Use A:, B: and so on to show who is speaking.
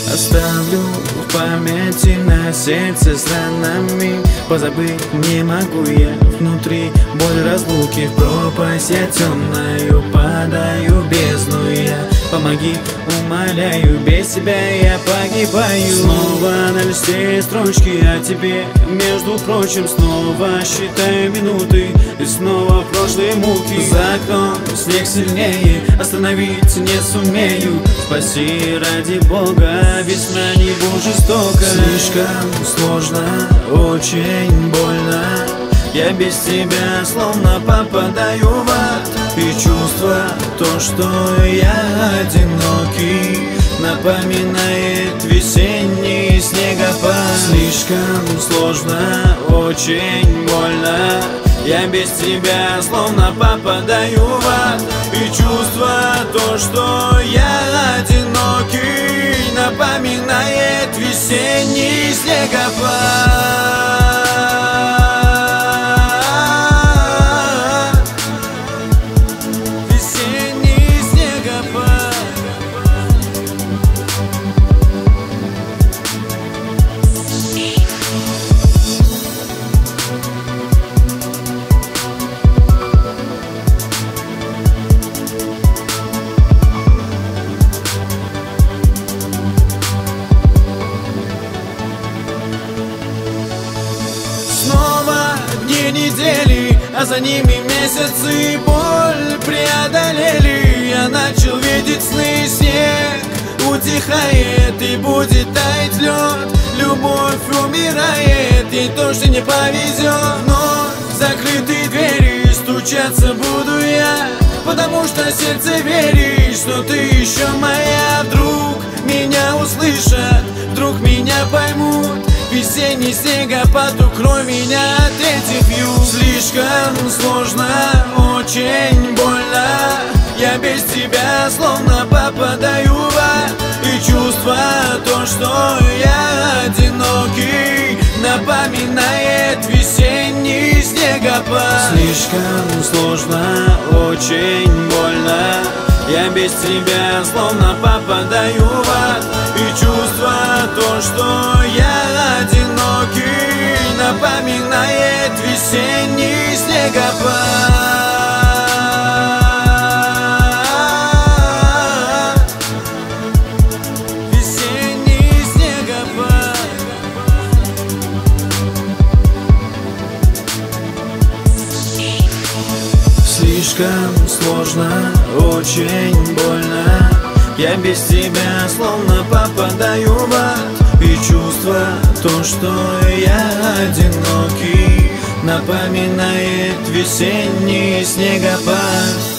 A: Оставлю в памяти на сердце с ранами. Позабыть не могу я внутри боль разлуки. В пропасть я темную падаю, бездну я. Помоги, умоляю, без тебя я погибаю. Снова на листе строчки о тебе, между прочим, снова считаю минуты. И снова в прошлые муки. За окном снег сильнее, остановить не сумею. Спаси ради Бога, весна не будь жестока. Слишком сложно, очень больно. Я без тебя словно попадаю в ад. И чувство, то, что я одинокий, напоминает весенний снегопад. Слишком сложно, очень больно. Я без тебя словно попадаю в ад. И чувство, то, что я одинокий, напоминает весенний снегопад. Недели, а за ними месяцы, боль преодолели. Я начал видеть сны, снег утихает и будет таять лед. Любовь умирает, ей точно не повезет. Но закрытые двери, стучаться буду я, потому что сердце верит, что ты еще моя. Вдруг меня услышат, вдруг меня поймут. Весенний снегопад, укрой меня от этих вьюг. Слишком сложно, очень больно. Я без тебя словно попадаю в ад. И чувство, то, что я одинокий, напоминает весенний снегопад. Слишком сложно, очень больно. Я без тебя словно попадаю в ад. И чувство, то, что я одинокий, напоминает весенний снегопад. Весенний снегопад. Слишком сложно, очень больно. Я без тебя словно попадаю в ад. И чувство, то, что я одинокий, напоминает весенний снегопад.